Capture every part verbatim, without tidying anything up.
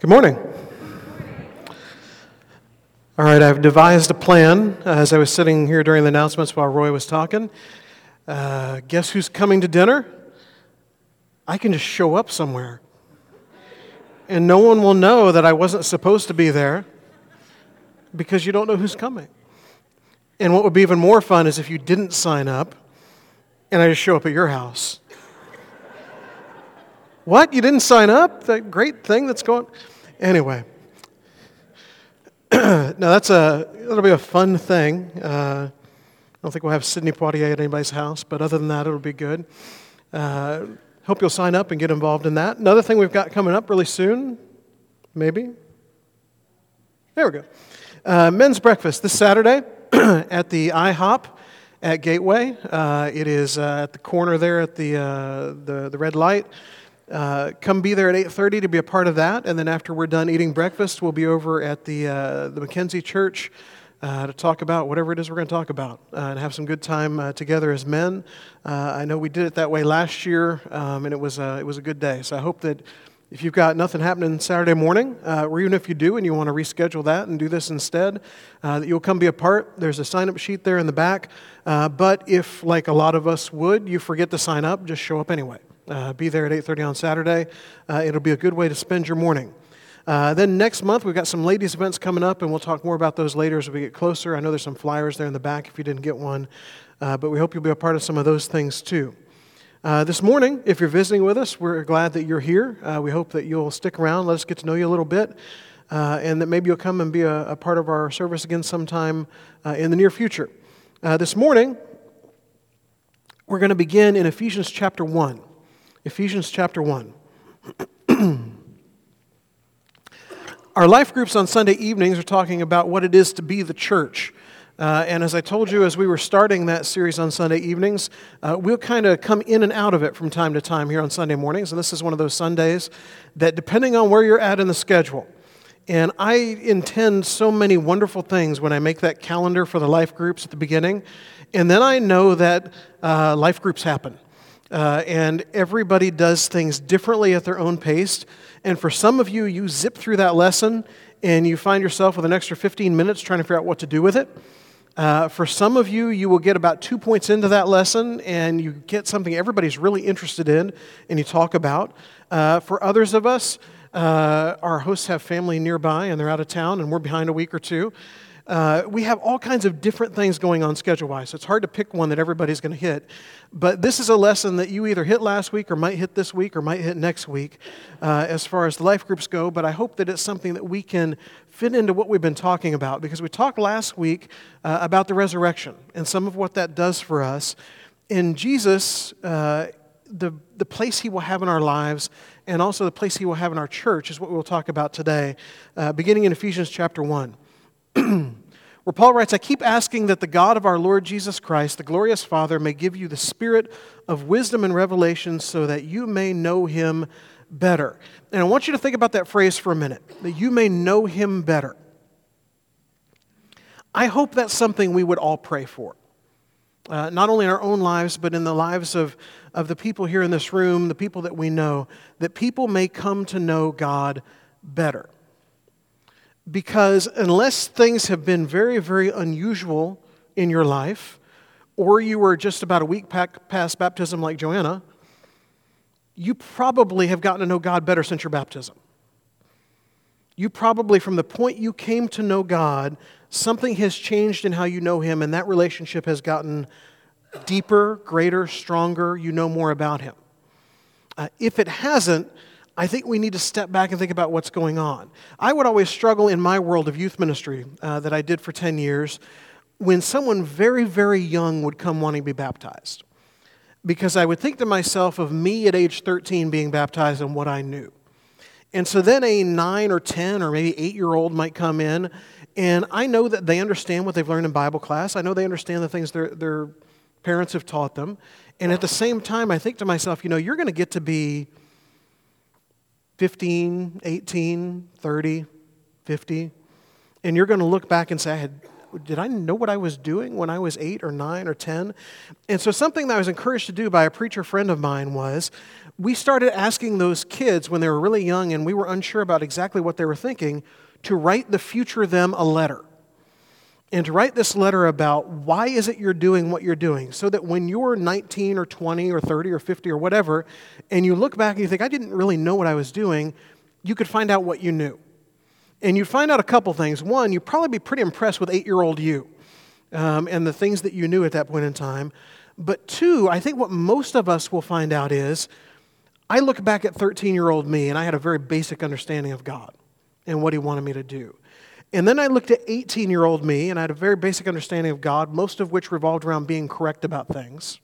Good morning. All right, I've devised a plan uh, as I was sitting here during the announcements while Roy was talking. Uh, guess who's coming to dinner? I can just show up somewhere. And no one will know that I wasn't supposed to be there because you don't know who's coming. And what would be even more fun is if you didn't sign up and I just show up at your house. What? You didn't sign up? That great thing that's going... Anyway. Now that's a, it'll be a fun thing. Uh, I don't think we'll have Sidney Poitier at anybody's house, but other than that, it'll be good. Uh, hope you'll sign up and get involved in that. Another thing we've got coming up really soon, maybe. There we go. Uh, men's breakfast this Saturday at the IHOP at Gateway. Uh, it is uh, at the corner there at the uh, the, the red light. Uh, come be there at eight thirty to be a part of that, and then after we're done eating breakfast, we'll be over at the uh, the Mackenzie Church uh, to talk about whatever it is we're going to talk about uh, and have some good time uh, together as men. Uh, I know we did it that way last year, um, and it was a, it was a good day. So I hope that if you've got nothing happening Saturday morning, uh, or even if you do and you want to reschedule that and do this instead, uh, that you'll come be a part. There's a sign-up sheet there in the back. Uh, but if, like a lot of us would, you forget to sign up, just show up anyway. Uh, be there at eight thirty on Saturday. Uh, it'll be a good way to spend your morning. Uh, then next month, we've got some ladies' events coming up, and we'll talk more about those later as we get closer. I know there's some flyers there in the back if you didn't get one, uh, but we hope you'll be a part of some of those things too. Uh, this morning, if you're visiting with us, we're glad that you're here. Uh, we hope that you'll stick around, let us get to know you a little bit, uh, and that maybe you'll come and be a, a part of our service again sometime uh, in the near future. Uh, this morning, we're going to begin in Ephesians chapter one. Ephesians chapter one. Our life groups on Sunday evenings are talking about what it is to be the church. Uh, and as I told you as we were starting that series on Sunday evenings, uh, we'll kind of come in and out of it from time to time here on Sunday mornings. And this is one of those Sundays that, depending on where you're at in the schedule, and I intend so many wonderful things when I make that calendar for the life groups at the beginning, and then I know that uh, life groups happen. Uh, and everybody does things differently at their own pace. And for some of you, you zip through that lesson and you find yourself with an extra fifteen minutes trying to figure out what to do with it. Uh, for some of you, you will get about two points into that lesson and you get something everybody's really interested in and you talk about. Uh, for others of us, uh, our hosts have family nearby and they're out of town and we're behind a week or two. Uh, we have all kinds of different things going on schedule-wise, so it's hard to pick one that everybody's going to hit. But this is a lesson that you either hit last week or might hit this week or might hit next week uh, as far as the life groups go, but I hope that it's something that we can fit into what we've been talking about, because we talked last week uh, about the resurrection and some of what that does for us. In Jesus, uh, the, the place He will have in our lives and also the place He will have in our church is what we'll talk about today, uh, beginning in Ephesians chapter one. Where Paul writes, I keep asking that the God of our Lord Jesus Christ, the glorious Father, may give you the spirit of wisdom and revelation so that you may know Him better. And I want you to think about that phrase for a minute, that you may know Him better. I hope that's something we would all pray for. Uh, not only in our own lives, but in the lives of, of the people here in this room, the people that we know, that people may come to know God better. Because unless things have been very, very unusual in your life, or you were just about a week past baptism like Joanna, you probably have gotten to know God better since your baptism. You probably, from the point you came to know God, something has changed in how you know Him, and that relationship has gotten deeper, greater, stronger. You know more about Him. Uh, if it hasn't, I think we need to step back and think about what's going on. I would always struggle in my world of youth ministry uh, that I did for ten years when someone very, very young would come wanting to be baptized. Because I would think to myself of me at age thirteen being baptized and what I knew. And so then a nine or ten or maybe eight-year-old might come in, and I know that they understand what they've learned in Bible class. I know they understand the things their, their parents have taught them. And at the same time, I think to myself, you know, you're going to get to be fifteen, eighteen, thirty, fifty, and you're going to look back and say, I had, did I know what I was doing when I was eight or nine or ten? And so something that I was encouraged to do by a preacher friend of mine was we started asking those kids when they were really young and we were unsure about exactly what they were thinking to write the future them a letter. And to write this letter about why is it you're doing what you're doing, so that when you're nineteen or twenty or thirty or fifty or whatever, and you look back and you think, I didn't really know what I was doing, you could find out what you knew. And you'd find out a couple things. One, you'd probably be pretty impressed with eight-year-old you um, and the things that you knew at that point in time. But two, I think what most of us will find out is, I look back at thirteen-year-old me, and I had a very basic understanding of God and what He wanted me to do. And then I looked at eighteen-year-old me, and I had a very basic understanding of God, most of which revolved around being correct about things.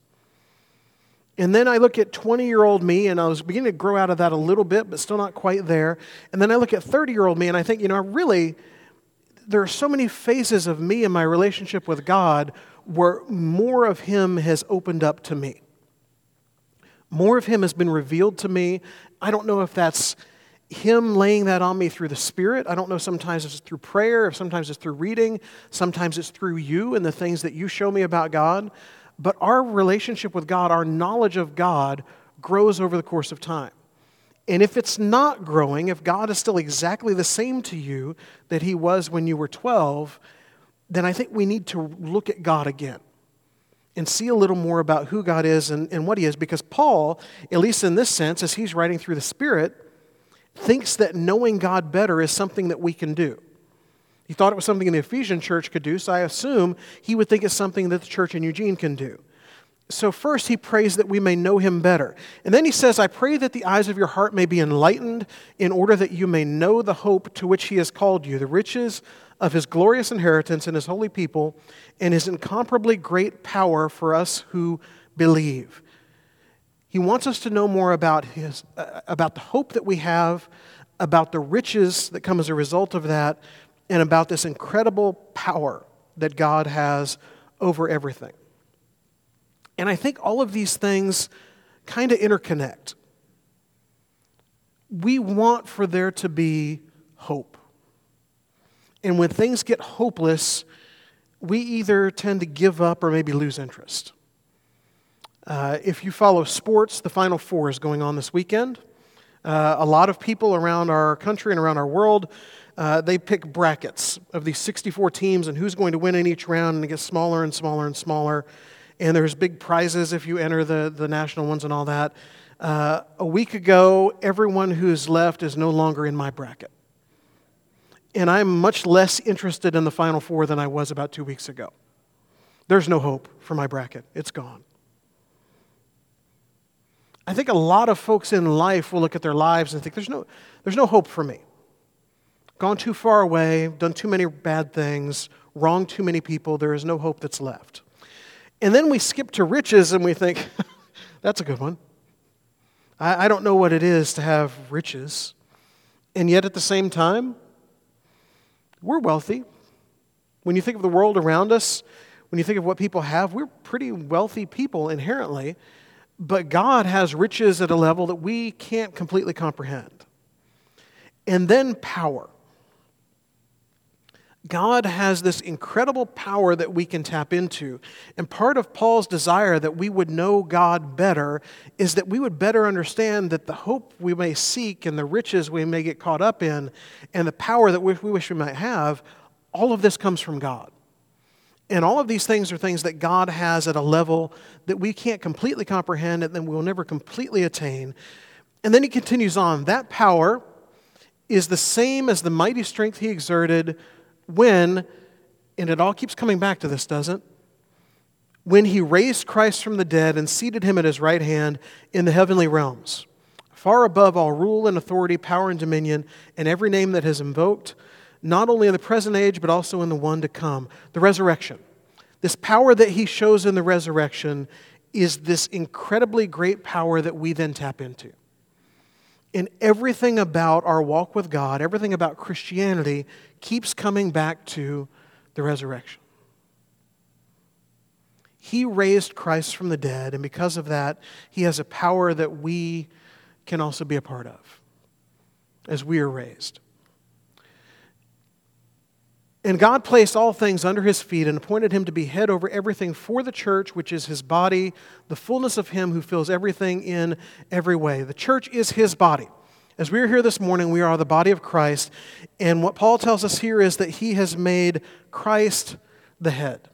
And then I look at twenty-year-old me, and I was beginning to grow out of that a little bit, but still not quite there. And then I look at thirty-year-old me, and I think, you know, really, there are so many phases of me and my relationship with God where more of Him has opened up to me. More of Him has been revealed to me. I don't know if that's Him laying that on me through the Spirit. I don't know, sometimes it's through prayer, or sometimes it's through reading, sometimes it's through you and the things that you show me about God. But our relationship with God, our knowledge of God, grows over the course of time. And if it's not growing, if God is still exactly the same to you that He was when you were twelve, then I think we need to look at God again and see a little more about who God is and, and what He is. Because Paul, at least in this sense, as he's writing through the Spirit, thinks that knowing God better is something that we can do. He thought it was something the Ephesian church could do, so I assume he would think it's something that the church in Eugene can do. So first he prays that we may know Him better. And then he says, I pray that the eyes of your heart may be enlightened in order that you may know the hope to which He has called you, the riches of His glorious inheritance in His holy people, and His incomparably great power for us who believe. He wants us to know more about his, uh, about the hope that we have, about the riches that come as a result of that, and about this incredible power that God has over everything. And I think all of these things kind of interconnect. We want for there to be hope. And when things get hopeless, we either tend to give up or maybe lose interest. Uh, if you follow sports, the Final Four is going on this weekend. Uh, a lot of people around our country and around our world, uh, they pick brackets of these sixty-four teams and who's going to win in each round, and it gets smaller and smaller and smaller. And there's big prizes if you enter the, the national ones and all that. Uh, a week ago, everyone who's left is no longer in my bracket. And I'm much less interested in the Final Four than I was about two weeks ago. There's no hope for my bracket. It's gone. I think a lot of folks in life will look at their lives and think, there's no, there's no hope for me. Gone too far away, done too many bad things, wronged too many people, there is no hope that's left. And then we skip to riches and we think, that's a good one. I, I don't know what it is to have riches. And yet at the same time, we're wealthy. When you think of the world around us, when you think of what people have, we're pretty wealthy people inherently. But God has riches at a level that we can't completely comprehend. And then power. God has this incredible power that we can tap into. And part of Paul's desire that we would know God better is that we would better understand that the hope we may seek and the riches we may get caught up in and the power that we wish we might have, all of this comes from God. And all of these things are things that God has at a level that we can't completely comprehend and then we will never completely attain. And then he continues on. That power is the same as the mighty strength He exerted when, and it all keeps coming back to this, doesn't it? When He raised Christ from the dead and seated Him at His right hand in the heavenly realms, far above all rule and authority, power and dominion, and every name that is invoked, not only in the present age, but also in the one to come. The resurrection. This power that He shows in the resurrection is this incredibly great power that we then tap into. And everything about our walk with God, everything about Christianity, keeps coming back to the resurrection. He raised Christ from the dead, and because of that, He has a power that we can also be a part of as we are raised. And God placed all things under his feet and appointed him to be head over everything for the church, which is his body, the fullness of him who fills everything in every way. The church is his body. As we are here this morning, we are the body of Christ. And what Paul tells us here is that he has made Christ the head.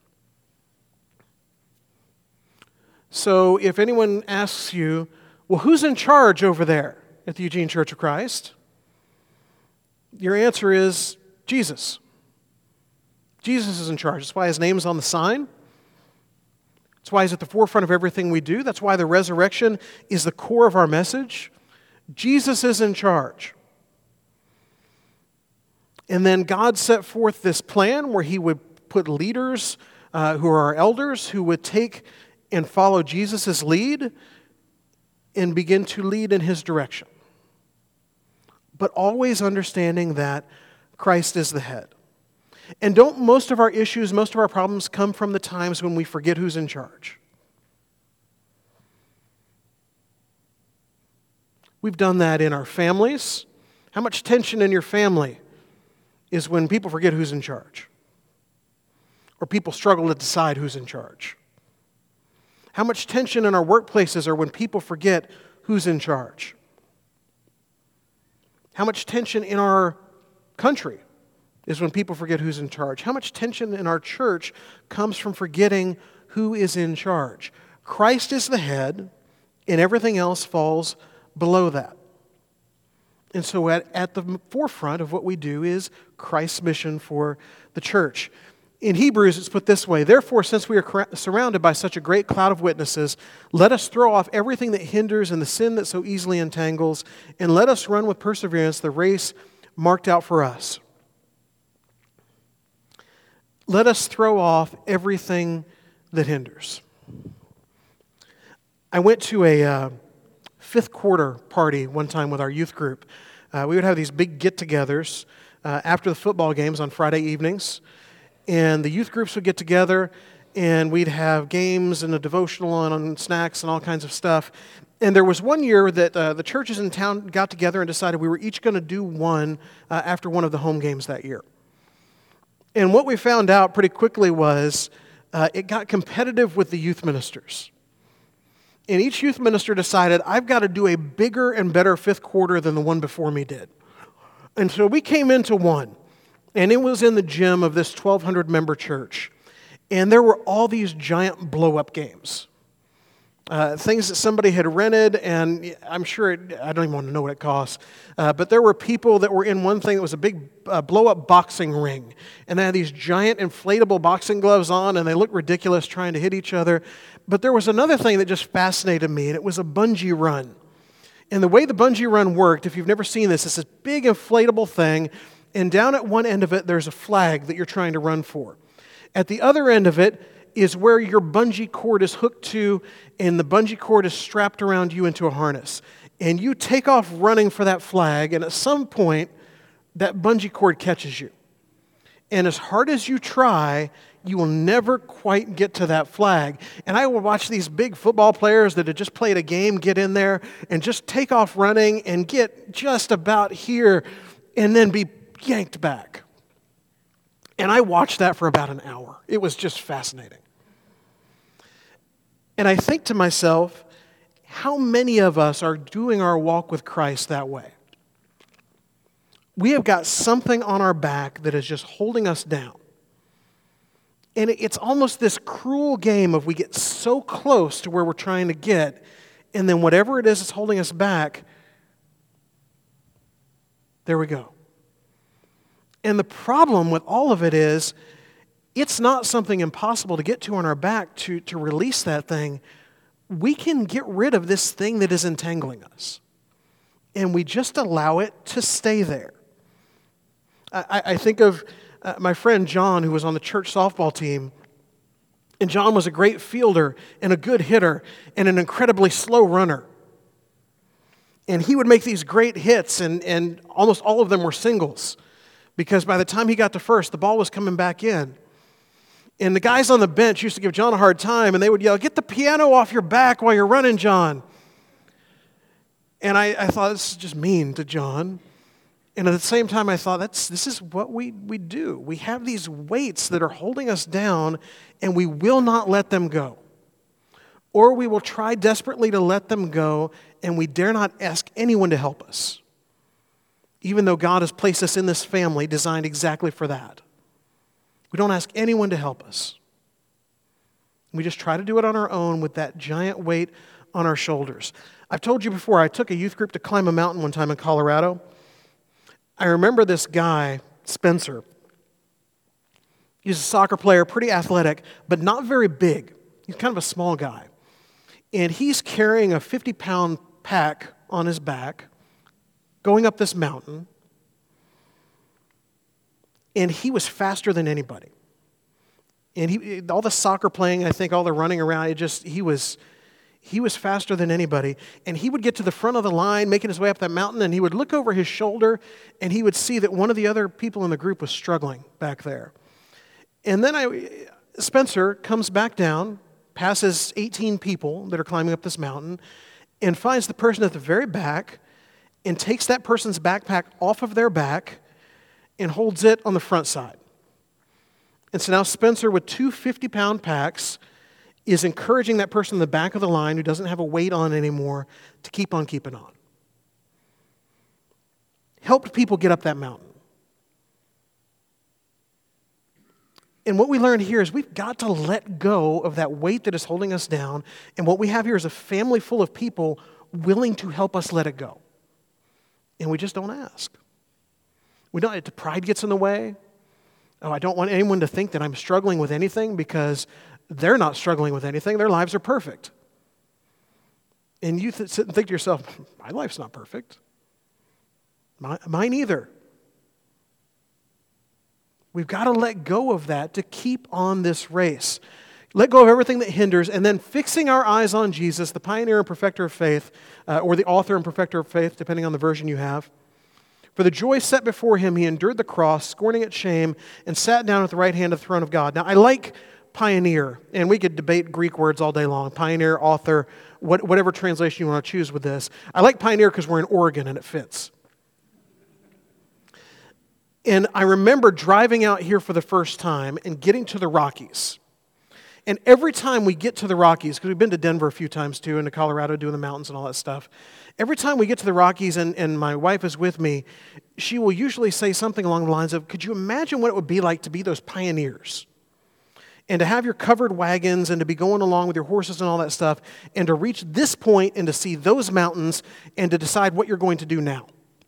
So if anyone asks you, well, who's in charge over there at the Eugene Church of Christ? Your answer is Jesus. Jesus is in charge. That's why his name is on the sign. That's why he's at the forefront of everything we do. That's why the resurrection is the core of our message. Jesus is in charge. And then God set forth this plan where he would put leaders uh, who are our elders who would take and follow Jesus' lead and begin to lead in his direction. But always understanding that Christ is the head. And don't most of our issues, most of our problems come from the times when we forget who's in charge? We've done that in our families. How much tension in your family is when people forget who's in charge? Or people struggle to decide who's in charge? How much tension in our workplaces are when people forget who's in charge? How much tension in our country is when people forget who's in charge? How much tension in our church comes from forgetting who is in charge? Christ is the head, and everything else falls below that. And so at, at the forefront of what we do is Christ's mission for the church. In Hebrews, it's put this way: therefore, since we are surrounded by such a great cloud of witnesses, let us throw off everything that hinders and the sin that so easily entangles, and let us run with perseverance the race marked out for us. Let us throw off everything that hinders. I went to a uh, fifth quarter party one time with our youth group. Uh, we would have these big get-togethers uh, after the football games on Friday evenings. And the youth groups would get together, and we'd have games and a devotional on, on snacks and all kinds of stuff. And there was one year that uh, the churches in town got together and decided we were each going to do one uh, after one of the home games that year. And what we found out pretty quickly was uh, it got competitive with the youth ministers. And each youth minister decided, I've got to do a bigger and better fifth quarter than the one before me did. And so we came into one. And it was in the gym of this twelve hundred member church. And there were all these giant blow-up games. Uh, things that somebody had rented, and I'm sure, it, I don't even want to know what it costs. Uh, but there were people that were in one thing that was a big uh, blow-up boxing ring. And they had these giant inflatable boxing gloves on, and they looked ridiculous trying to hit each other. But there was another thing that just fascinated me, and it was a bungee run. And the way the bungee run worked, if you've never seen this, it's this big inflatable thing. And down at one end of it, there's a flag that you're trying to run for. At the other end of it is where your bungee cord is hooked to, and the bungee cord is strapped around you into a harness. And you take off running for that flag, and at some point, that bungee cord catches you. And as hard as you try, you will never quite get to that flag. And I will watch these big football players that had just played a game get in there and just take off running and get just about here and then be yanked back. And I watched that for about an hour. It was just fascinating. And I think to myself, how many of us are doing our walk with Christ that way? We have got something on our back that is just holding us down. And it's almost this cruel game of we get so close to where we're trying to get, and then whatever it is that's holding us back, there we go. And the problem with all of it is, it's not something impossible to get to on our back to, to release that thing. We can get rid of this thing that is entangling us. And we just allow it to stay there. I, I think of uh, my friend John, who was on the church softball team. And John was a great fielder and a good hitter and an incredibly slow runner. And he would make these great hits, and, and almost all of them were singles. Because by the time he got to first, the ball was coming back in. And the guys on the bench used to give John a hard time, and they would yell, "Get the piano off your back while you're running, John." And I, I thought, this is just mean to John. And at the same time, I thought, that's this is what we, we do. We have these weights that are holding us down, and we will not let them go. Or we will try desperately to let them go, and we dare not ask anyone to help us, even though God has placed us in this family designed exactly for that. We don't ask anyone to help us. We just try to do it on our own with that giant weight on our shoulders. I've told you before, I took a youth group to climb a mountain one time in Colorado. I remember this guy, Spencer. He's a soccer player, pretty athletic, but not very big. He's kind of a small guy. And he's carrying a fifty-pound pack on his back, going up this mountain. And he was faster than anybody. And he, all the soccer playing, I think all the running around, it just, he was... He was faster than anybody, and he would get to the front of the line, making his way up that mountain, and he would look over his shoulder, and he would see that one of the other people in the group was struggling back there. And then I, Spencer comes back down, passes eighteen people that are climbing up this mountain, and finds the person at the very back, and takes that person's backpack off of their back, and holds it on the front side. And so now Spencer, with two fifty-pound packs, is encouraging that person in the back of the line who doesn't have a weight on anymore to keep on keeping on. Helped people get up that mountain. And what we learned here is we've got to let go of that weight that is holding us down, and what we have here is a family full of people willing to help us let it go. And we just don't ask. We don't, pride gets in the way. Oh, I don't want anyone to think that I'm struggling with anything because they're not struggling with anything. Their lives are perfect. And you th- sit and think to yourself, my life's not perfect. My, mine either. We've got to let go of that to keep on this race. Let go of everything that hinders, and then fixing our eyes on Jesus, the pioneer and perfecter of faith, uh, or the author and perfecter of faith, depending on the version you have. For the joy set before him, he endured the cross, scorning its shame, and sat down at the right hand of the throne of God. Now, I like pioneer, and we could debate Greek words all day long. Pioneer, author, what, whatever translation you want to choose with this. I like pioneer because we're in Oregon and it fits. And I remember driving out here for the first time and getting to the Rockies. And every time we get to the Rockies, because we've been to Denver a few times too, and to Colorado doing the mountains and all that stuff, every time we get to the Rockies and, and my wife is with me, she will usually say something along the lines of, could you imagine what it would be like to be those pioneers? And to have your covered wagons and to be going along with your horses and all that stuff, and to reach this point and to see those mountains and to decide what you're going to do now.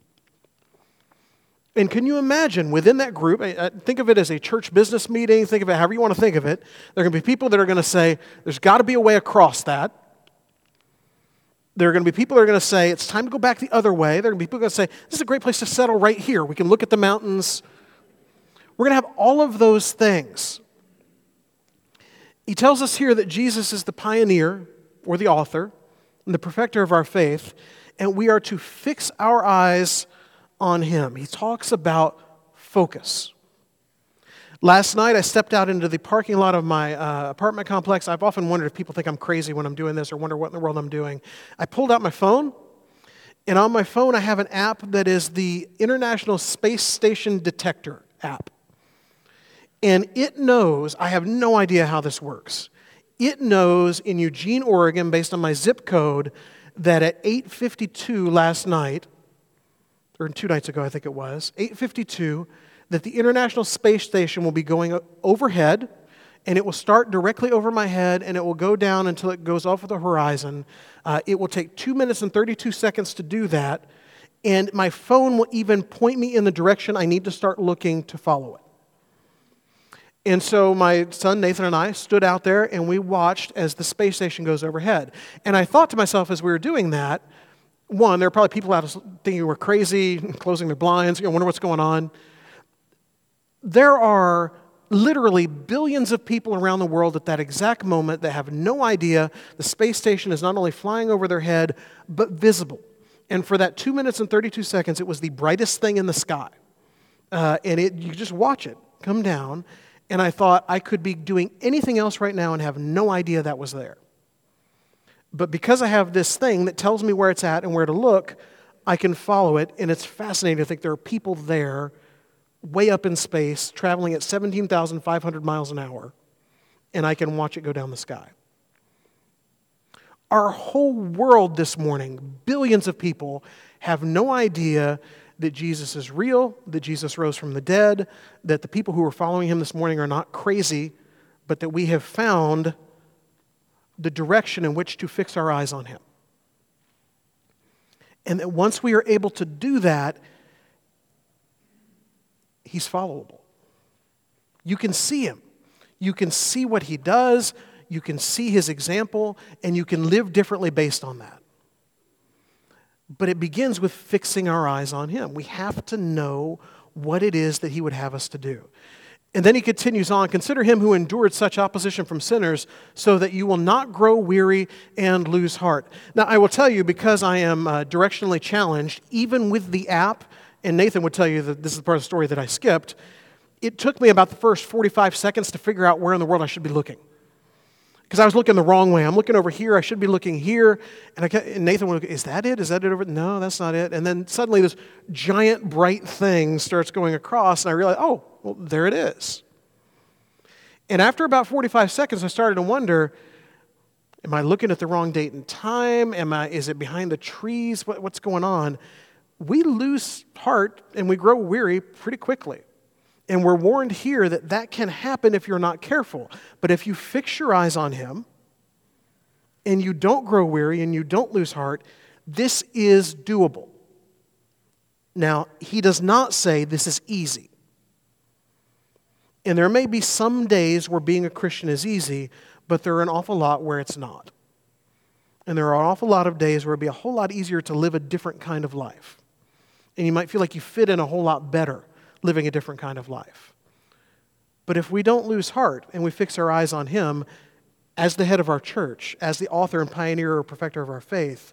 And can you imagine within that group, think of it as a church business meeting, think of it however you want to think of it, there are going to be people that are going to say, there's got to be a way across that. There are going to be people that are going to say, it's time to go back the other way. There are going to be people that are going to say, this is a great place to settle right here. We can look at the mountains. We're going to have all of those things. He tells us here that Jesus is the pioneer, or the author, and the perfecter of our faith, and we are to fix our eyes on him. He talks about focus. Last night, I stepped out into the parking lot of my uh, apartment complex. I've often wondered if people think I'm crazy when I'm doing this or wonder what in the world I'm doing. I pulled out my phone, and on my phone, I have an app that is the International Space Station Detector app. And it knows, I have no idea how this works. It knows in Eugene, Oregon, based on my zip code, that at eight fifty-two last night, or two nights ago I think it was, eight fifty-two, that the International Space Station will be going overhead, and it will start directly over my head, and it will go down until it goes off of the horizon. Uh, it will take two minutes and thirty-two seconds to do that, and my phone will even point me in the direction I need to start looking to follow it. And so my son Nathan and I stood out there and we watched as the space station goes overhead. And I thought to myself as we were doing that, one, there are probably people out thinking we're crazy, closing their blinds, you know, wonder what's going on. There are literally billions of people around the world at that exact moment that have no idea the space station is not only flying over their head, but visible. And for that two minutes and thirty-two seconds, it was the brightest thing in the sky. Uh, and it, you just watch it come down. And I thought I could be doing anything else right now and have no idea that was there. But because I have this thing that tells me where it's at and where to look, I can follow it, and it's fascinating to think there are people there way up in space traveling at seventeen thousand five hundred miles an hour, and I can watch it go down the sky. Our whole world this morning, billions of people, have no idea that Jesus is real, that Jesus rose from the dead, that the people who are following him this morning are not crazy, but that we have found the direction in which to fix our eyes on him. And that once we are able to do that, he's followable. You can see him. You can see what he does. You can see his example, and you can live differently based on that. But it begins with fixing our eyes on him. We have to know what it is that he would have us to do. And then he continues on, consider him who endured such opposition from sinners so that you will not grow weary and lose heart. Now, I will tell you, because I am uh, directionally challenged, even with the app, and Nathan would tell you that this is part of the story that I skipped, it took me about the first forty-five seconds to figure out where in the world I should be looking. Because I was looking the wrong way. I'm looking over here. I should be looking here. And, I kept, and Nathan would look, is that it? Is that it over? No, that's not it. And then suddenly this giant bright thing starts going across, and I realize, oh, well, there it is. And after about forty-five seconds, I started to wonder, am I looking at the wrong date and time? Am I? Is it behind the trees? What, what's going on? We lose heart and we grow weary pretty quickly. And we're warned here that that can happen if you're not careful. But if you fix your eyes on him and you don't grow weary and you don't lose heart, this is doable. Now, he does not say this is easy. And there may be some days where being a Christian is easy, but there are an awful lot where it's not. And there are an awful lot of days where it'd be a whole lot easier to live a different kind of life. And you might feel like you fit in a whole lot better living a different kind of life. But if we don't lose heart and we fix our eyes on him as the head of our church, as the author and pioneer or perfecter of our faith,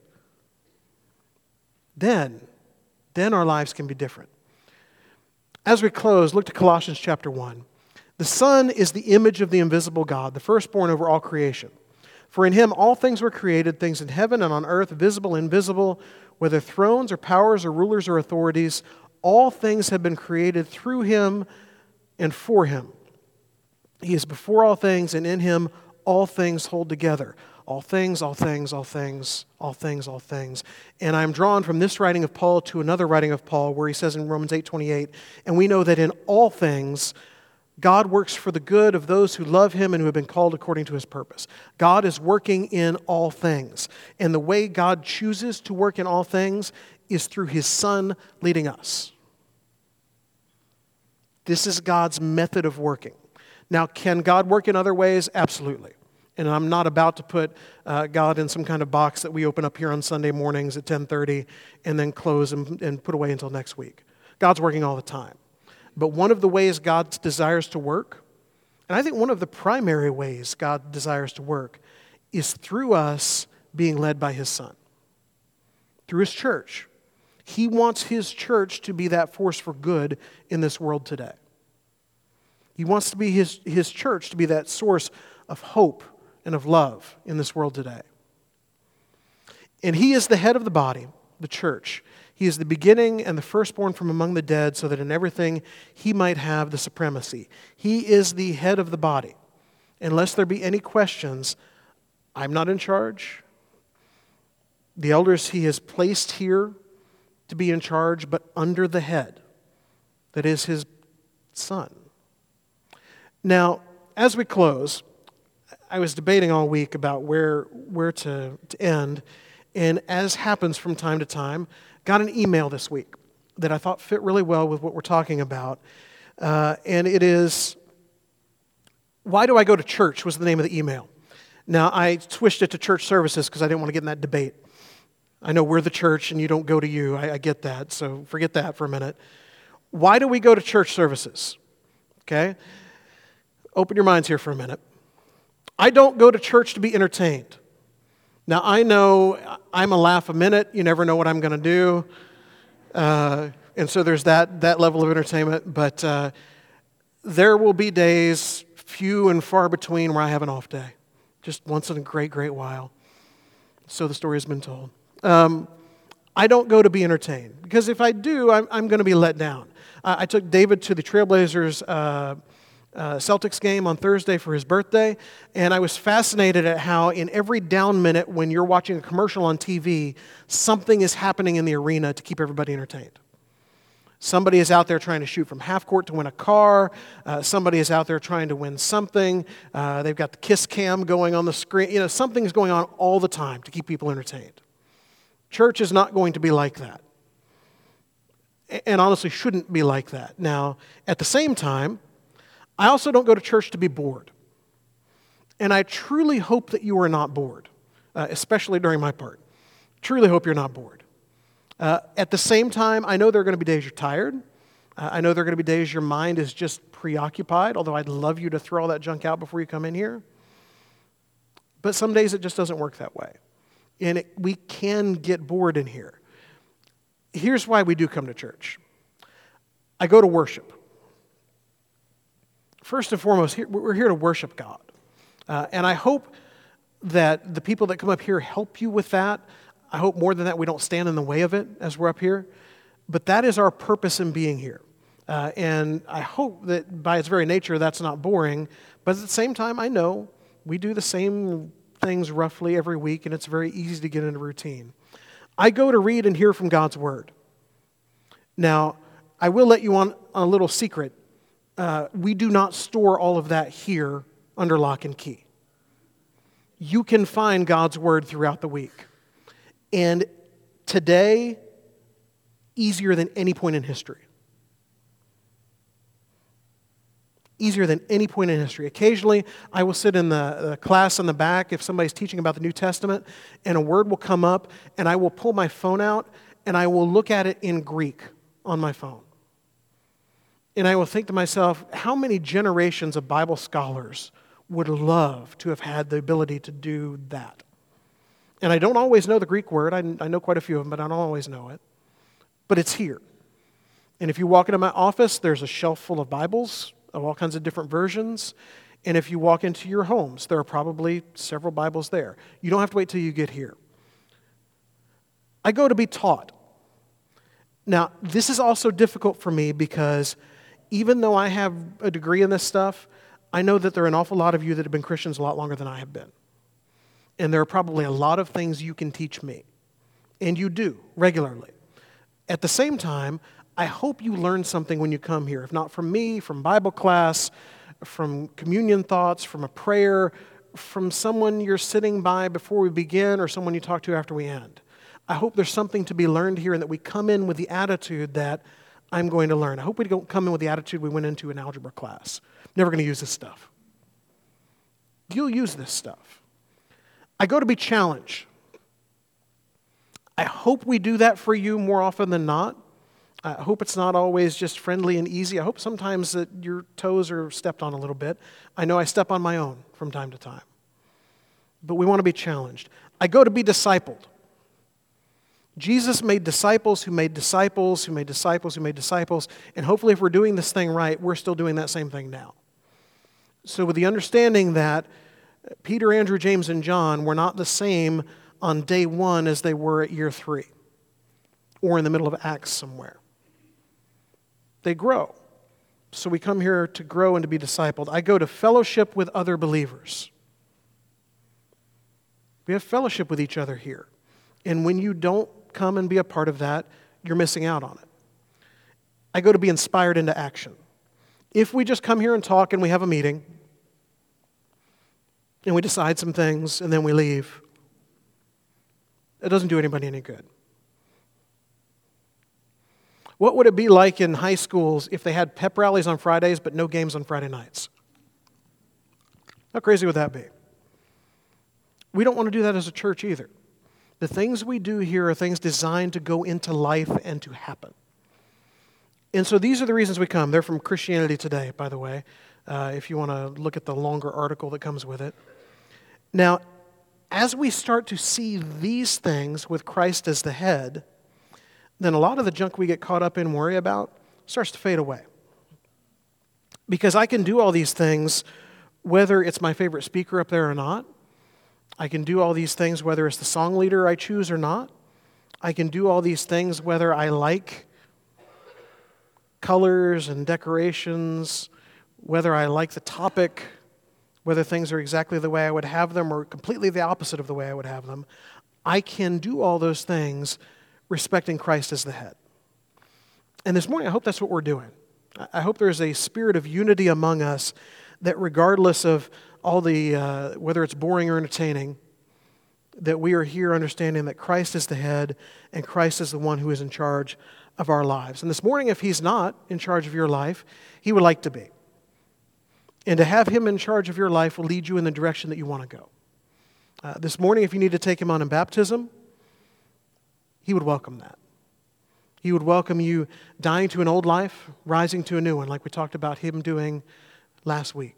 then, then our lives can be different. As we close, look to Colossians chapter one. The Son is the image of the invisible God, the firstborn over all creation. For in him all things were created, things in heaven and on earth, visible and invisible, whether thrones or powers or rulers or authorities, all things have been created through him and for him. He is before all things, and in him all things hold together. All things, all things, all things, all things, all things. And I'm drawn from this writing of Paul to another writing of Paul where he says in Romans eight twenty-eight, and we know that in all things God works for the good of those who love him and who have been called according to his purpose. God is working in all things. And the way God chooses to work in all things is through his Son leading us. This is God's method of working. Now, can God work in other ways? Absolutely. And I'm not about to put uh, God in some kind of box that we open up here on Sunday mornings at ten thirty and then close and, and put away until next week. God's working all the time. But one of the ways God desires to work, and I think one of the primary ways God desires to work, is through us being led by his Son, through his church. He wants his church to be that force for good in this world today. He wants to be his, his church to be that source of hope and of love in this world today. And he is the head of the body, the church. He is the beginning and the firstborn from among the dead, so that in everything he might have the supremacy. He is the head of the body. Unless there be any questions, I'm not in charge. The elders he has placed here to be in charge, but under the head, that is his Son. Now, as we close, I was debating all week about where, where to, to end, and as happens from time to time, got an email this week that I thought fit really well with what we're talking about, uh, and it is, why do I go to church was the name of the email. Now, I switched it to church services because I didn't want to get in that debate. I know we're the church and you don't go to you. I, I get that, so forget that for a minute. Why do we go to church services? Okay? Open your minds here for a minute. I don't go to church to be entertained. Now, I know I'm a laugh a minute. You never know what I'm going to do. Uh, and so there's that, that level of entertainment. But uh, there will be days, few and far between, where I have an off day. Just once in a great, great while. So the story has been told. Um, I don't go to be entertained, because if I do, I'm, I'm going to be let down. Uh, I took David to the Trailblazers uh, uh, Celtics game on Thursday for his birthday, and I was fascinated at how in every down minute when you're watching a commercial on T V, something is happening in the arena to keep everybody entertained. Somebody is out there trying to shoot from half court to win a car. Uh, somebody is out there trying to win something. Uh, they've got the kiss cam going on the screen. You know, something's going on all the time to keep people entertained. Church is not going to be like that. And honestly shouldn't be like that. Now, at the same time, I also don't go to church to be bored. And I truly hope that you are not bored, uh, especially during my part. Truly hope you're not bored. Uh, at the same time, I know there are going to be days you're tired. Uh, I know there are going to be days your mind is just preoccupied, although I'd love you to throw all that junk out before you come in here. But some days it just doesn't work that way. And it, we can get bored in here. Here's why we do come to church. I go to worship. First and foremost, we're here to worship God. Uh, and I hope that the people that come up here help you with that. I hope more than that we don't stand in the way of it as we're up here. But that is our purpose in being here. Uh, and I hope that by its very nature that's not boring. But at the same time, I know we do the same things roughly every week, and it's very easy to get into routine. I go to read and hear from God's Word. Now, I will let you on a little secret. Uh, we do not store all of that here under lock and key. You can find God's Word throughout the week. And today, easier than any point in history. Easier than any point in history. Occasionally, I will sit in the, the class in the back if somebody's teaching about the New Testament, and a word will come up, and I will pull my phone out, and I will look at it in Greek on my phone. And I will think to myself, how many generations of Bible scholars would love to have had the ability to do that? And I don't always know the Greek word. I, I know quite a few of them, but I don't always know it. But it's here. And if you walk into my office, there's a shelf full of Bibles of all kinds of different versions. And if you walk into your homes, there are probably several Bibles there. You don't have to wait till you get here. I go to be taught. Now, this is also difficult for me because even though I have a degree in this stuff, I know that there are an awful lot of you that have been Christians a lot longer than I have been. And there are probably a lot of things you can teach me. And you do, regularly. At the same time, I hope you learn something when you come here. If not from me, from Bible class, from communion thoughts, from a prayer, from someone you're sitting by before we begin, or someone you talk to after we end. I hope there's something to be learned here and that we come in with the attitude that I'm going to learn. I hope we don't come in with the attitude we went into in algebra class. Never going to use this stuff. You'll use this stuff. I go to be challenged. I hope we do that for you more often than not. I hope it's not always just friendly and easy. I hope sometimes that your toes are stepped on a little bit. I know I step on my own from time to time. But we want to be challenged. I go to be discipled. Jesus made disciples who made disciples who made disciples who made disciples. And hopefully if we're doing this thing right, we're still doing that same thing now. So with the understanding that Peter, Andrew, James, and John were not the same on day one as they were at year three or in the middle of Acts somewhere. They grow. So we come here to grow and to be discipled. I go to fellowship with other believers. We have fellowship with each other here. And when you don't come and be a part of that, you're missing out on it. I go to be inspired into action. If we just come here and talk and we have a meeting, and we decide some things, and then we leave, it doesn't do anybody any good. What would it be like in high schools if they had pep rallies on Fridays but no games on Friday nights? How crazy would that be? We don't want to do that as a church either. The things we do here are things designed to go into life and to happen. And so these are the reasons we come. They're from Christianity Today, by the way, uh, if you want to look at the longer article that comes with it. Now, as we start to see these things with Christ as the head, then a lot of the junk we get caught up in and worry about starts to fade away. Because I can do all these things whether it's my favorite speaker up there or not. I can do all these things whether it's the song leader I choose or not. I can do all these things whether I like colors and decorations, whether I like the topic, whether things are exactly the way I would have them or completely the opposite of the way I would have them. I can do all those things respecting Christ as the head. And this morning, I hope that's what we're doing. I hope there's a spirit of unity among us that regardless of all the, uh, whether it's boring or entertaining, that we are here understanding that Christ is the head and Christ is the one who is in charge of our lives. And this morning, if He's not in charge of your life, He would like to be. And to have Him in charge of your life will lead you in the direction that you want to go. Uh, this morning, if you need to take Him on in baptism, He would welcome that. He would welcome you dying to an old life, rising to a new one, like we talked about Him doing last week.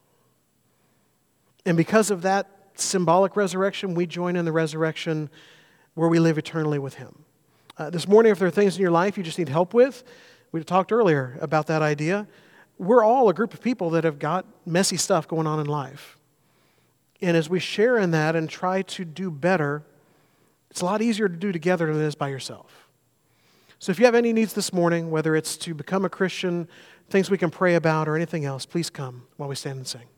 And because of that symbolic resurrection, we join in the resurrection where we live eternally with Him. Uh, this morning, if there are things in your life you just need help with, we talked earlier about that idea. We're all a group of people that have got messy stuff going on in life. And as we share in that and try to do better, it's a lot easier to do together than it is by yourself. So if you have any needs this morning, whether it's to become a Christian, things we can pray about, or anything else, please come while we stand and sing.